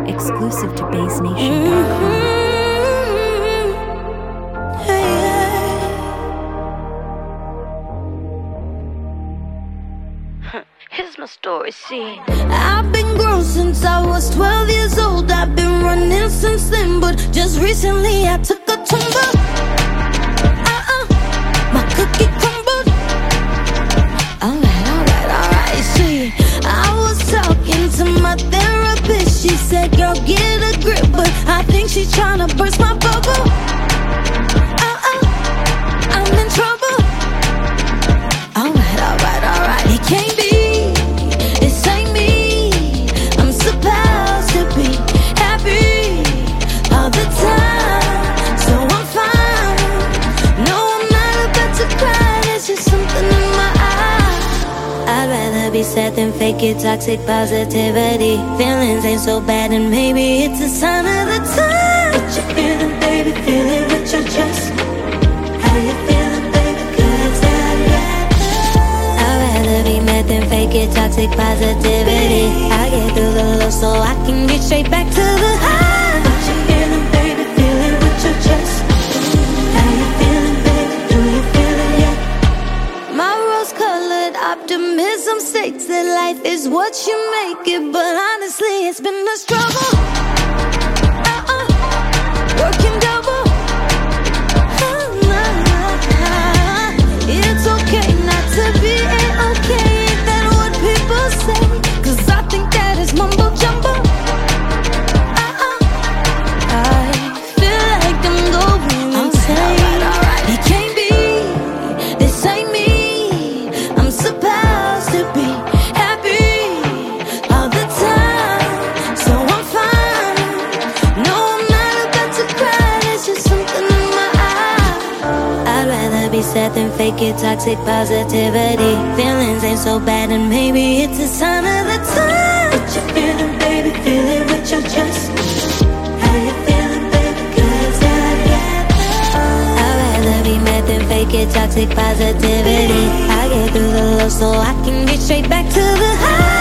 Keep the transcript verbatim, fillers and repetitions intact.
Exclusive to Bass Nation dot com. Mm-hmm. Hey, here's my story, see. I've been grown since I was twelve years old. I've been running since then, but just recently I took a tumble. Uh-uh, my cookie crumbled. Alright, alright, alright, see. I was talking to my therapist. She said, girl, get a grip, but I think she's trying to burst my bubble. Uh-uh, I'm in trouble. Alright, alright, alright, it can't be. This ain't me. I'm supposed to be happy all the time, so I'm fine. No, I'm not about to cry. There's just something in my eye. I'd rather be sad than fake it, toxic positivity. Feelings ain't so bad, and maybe it's a sign of the time. What you feeling, baby? Feel it with your chest. How you feeling, baby? Cause I got I'd rather be mad than fake it, toxic positivity. I get through the low so I can get straight back to the high. What you feeling, baby? Feel it with your chest. How you feeling, baby? Do you feel it yet? My rose-colored optimism states that life is what you make it, but honestly, it's been a struggle. Uh-uh, working double. Uh, nah, nah. It's okay not to be a-okay. Ain't that what people say? Cause I think that is mumbo-jumbo. Uh-uh, I feel like I'm going insane. It can't be. This ain't me. I'm supposed to be happy all the time, so I'm fine. No, I'm not about to cry. There's just something in my eye. I'd rather be sad than fake it, toxic positivity. Feelings ain't so bad, and maybe it's a sign of the time. What you feeling, baby? Feel it with your chest. How you feeling, baby? Cause I got I'd rather be mad than fake it, toxic positivity. I get through the low so I can get straight back to the high.